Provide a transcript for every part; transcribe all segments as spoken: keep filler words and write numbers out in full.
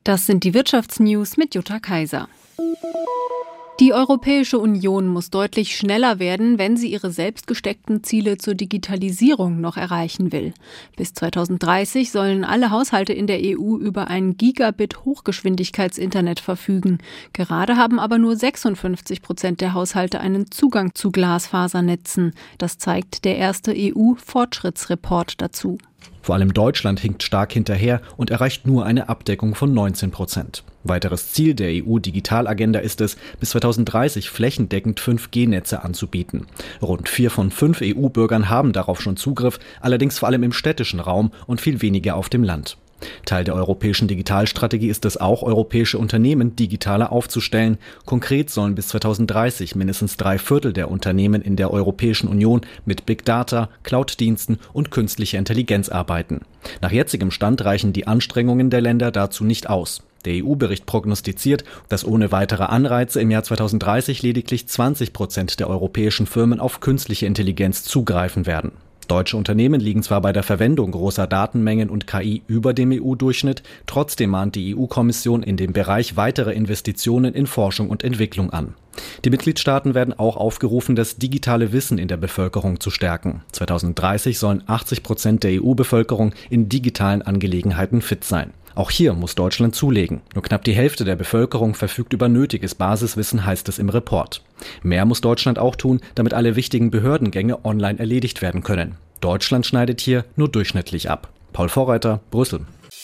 Das sind die Wirtschaftsnews mit Jutta Kaiser. Die Europäische Union muss deutlich schneller werden, wenn sie ihre selbst gesteckten Ziele zur Digitalisierung noch erreichen will. Bis zweitausenddreißig sollen alle Haushalte in der E U über ein Gigabit-Hochgeschwindigkeitsinternet verfügen. Gerade haben aber nur sechsundfünfzig Prozent der Haushalte einen Zugang zu Glasfasernetzen. Das zeigt der erste E U-Fortschrittsreport dazu. Vor allem Deutschland hinkt stark hinterher und erreicht nur eine Abdeckung von neunzehn Prozent. Weiteres Ziel der E U-Digitalagenda ist es, bis zweitausenddreißig flächendeckend fünf G Netze anzubieten. Rund vier von fünf E U-Bürgern haben darauf schon Zugriff, allerdings vor allem im städtischen Raum und viel weniger auf dem Land. Teil der europäischen Digitalstrategie ist es auch, europäische Unternehmen digitaler aufzustellen. Konkret sollen bis zweitausenddreißig mindestens drei Viertel der Unternehmen in der Europäischen Union mit Big Data, Cloud-Diensten und künstlicher Intelligenz arbeiten. Nach jetzigem Stand reichen die Anstrengungen der Länder dazu nicht aus. Der E U-Bericht prognostiziert, dass ohne weitere Anreize im Jahr zweitausenddreißig lediglich zwanzig Prozent der europäischen Firmen auf künstliche Intelligenz zugreifen werden. Deutsche Unternehmen liegen zwar bei der Verwendung großer Datenmengen und K I über dem E U-Durchschnitt, trotzdem mahnt die E U-Kommission in dem Bereich weitere Investitionen in Forschung und Entwicklung an. Die Mitgliedstaaten werden auch aufgerufen, das digitale Wissen in der Bevölkerung zu stärken. zweitausenddreißig sollen achtzig Prozent der E U-Bevölkerung in digitalen Angelegenheiten fit sein. Auch hier muss Deutschland zulegen. Nur knapp die Hälfte der Bevölkerung verfügt über nötiges Basiswissen, heißt es im Report. Mehr muss Deutschland auch tun, damit alle wichtigen Behördengänge online erledigt werden können. Deutschland schneidet hier nur durchschnittlich ab. Paul Vorreiter, Brüssel.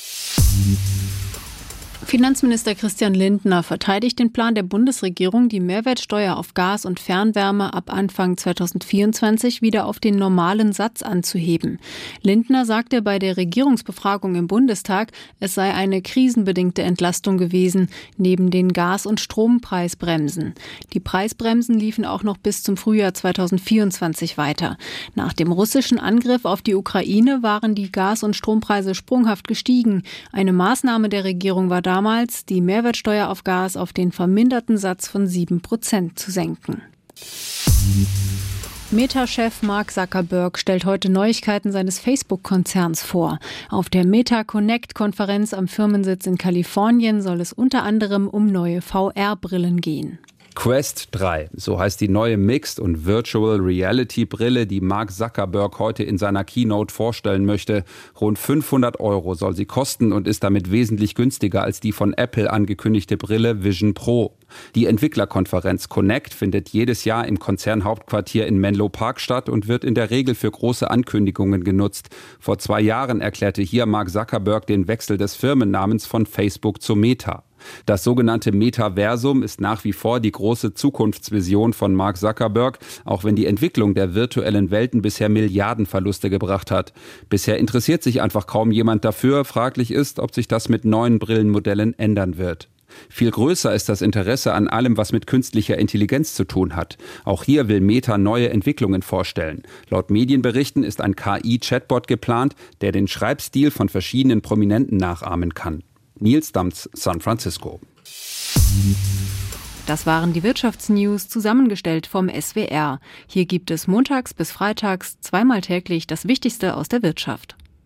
Finanzminister Christian Lindner verteidigt den Plan der Bundesregierung, die Mehrwertsteuer auf Gas und Fernwärme ab Anfang zweitausendvierundzwanzig wieder auf den normalen Satz anzuheben. Lindner sagte bei der Regierungsbefragung im Bundestag, es sei eine krisenbedingte Entlastung gewesen, neben den Gas- und Strompreisbremsen. Die Preisbremsen liefen auch noch bis zum Frühjahr zweitausendvierundzwanzig weiter. Nach dem russischen Angriff auf die Ukraine waren die Gas- und Strompreise sprunghaft gestiegen. Eine Maßnahme der Regierung war damals, die Mehrwertsteuer auf Gas auf den verminderten Satz von sieben Prozent zu senken. Meta-Chef Mark Zuckerberg stellt heute Neuigkeiten seines Facebook-Konzerns vor. Auf der Meta Connect-Konferenz am Firmensitz in Kalifornien soll es unter anderem um neue V R-Brillen gehen. Quest drei, so heißt die neue Mixed- und Virtual Reality-Brille, die Mark Zuckerberg heute in seiner Keynote vorstellen möchte. Rund fünfhundert Euro soll sie kosten und ist damit wesentlich günstiger als die von Apple angekündigte Brille Vision Pro. Die Entwicklerkonferenz Connect findet jedes Jahr im Konzernhauptquartier in Menlo Park statt und wird in der Regel für große Ankündigungen genutzt. Vor zwei Jahren erklärte hier Mark Zuckerberg den Wechsel des Firmennamens von Facebook zu Meta. Das sogenannte Metaversum ist nach wie vor die große Zukunftsvision von Mark Zuckerberg, auch wenn die Entwicklung der virtuellen Welten bisher Milliardenverluste gebracht hat. Bisher interessiert sich einfach kaum jemand dafür. Fraglich ist, ob sich das mit neuen Brillenmodellen ändern wird. Viel größer ist das Interesse an allem, was mit künstlicher Intelligenz zu tun hat. Auch hier will Meta neue Entwicklungen vorstellen. Laut Medienberichten ist ein K I-Chatbot geplant, der den Schreibstil von verschiedenen Prominenten nachahmen kann. Nils Dams, San Francisco. Das waren die Wirtschaftsnews, zusammengestellt vom S W R. Hier gibt es montags bis freitags zweimal täglich das Wichtigste aus der Wirtschaft.